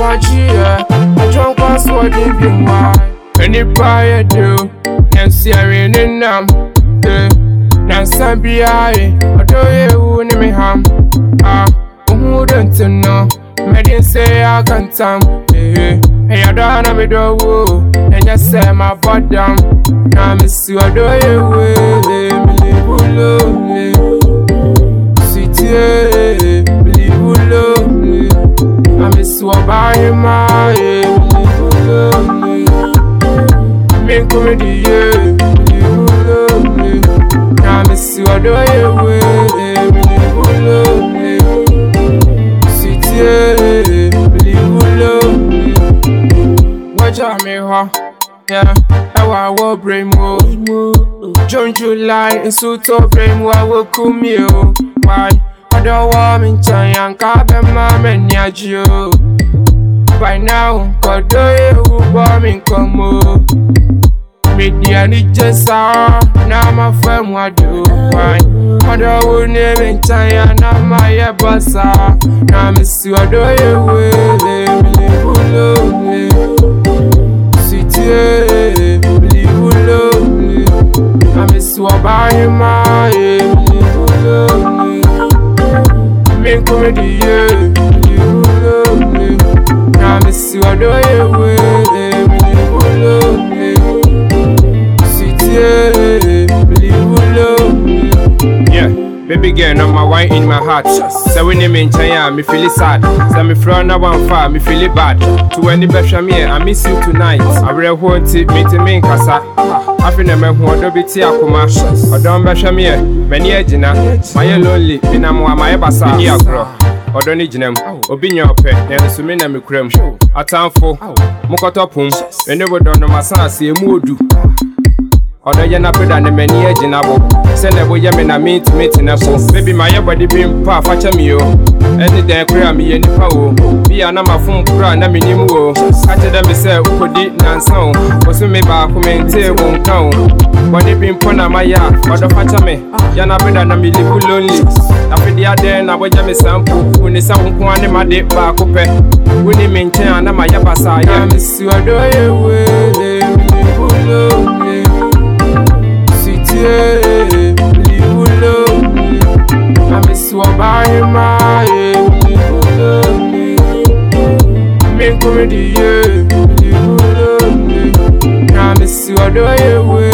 Apache, I drunk was what you been why. When you buy a do, and searing in them, now some be I do you in me ham. Who don't know? I didn't say I can't tell. Hey, I don't know me do, and you say my bottom. Now miss you, I do you, believe sweetie, believe lonely. I miss you by my me comedy, believe lonely. Now miss you, I do you, believe lonely. Sweetie, believe lonely. Watch out me, huh? Yeah, I will bring more. June, July, and so to bring what will come you. Why? I don't want me to young carbon, mom, and you. By now, God, do you bomb in come? Media need just now my friend, what do? Why? I don't name in China, now my boss. Now, Miss you, I do you, sweetie, believe lonely. I miss you by my lonely. Me comedy, believe lonely. I miss you, I do you, believe lonely. Sweetie, believe lonely. Yeah. Baby girl, no my wine in my heart. So when you mean China, me feel it sad. So me from now on far, me feel it bad. To any better me, I miss you tonight. I will want it, me to me in casa. I feel a man who don't be tea akuma. Or don't better me, many agina. My lonely, in a more my bassa, near grow. Or don't need them, or be your pet, and assuming I'm a cream. A town for Mokotopum, and never done no massa, see a mood. Although you're not better than many age in abo, send a boy I meet to meet in a phone. Baby, my body being pa fetch me, any day cry me any power. Be a number phone cry, na minimo. Catch them be say, who could eat and sound. Was me back, who maintain won't count. When they been put on my yard, or the fetch me, you're not better than me, live lonely. After the other, and I would jam a sample. When the sound one in my dip back up, when they maintain and my yabasa, I miss you, I do you, believe lonely. I miss you by my lonely. Me comedy, believe lonely. I miss you, I do you.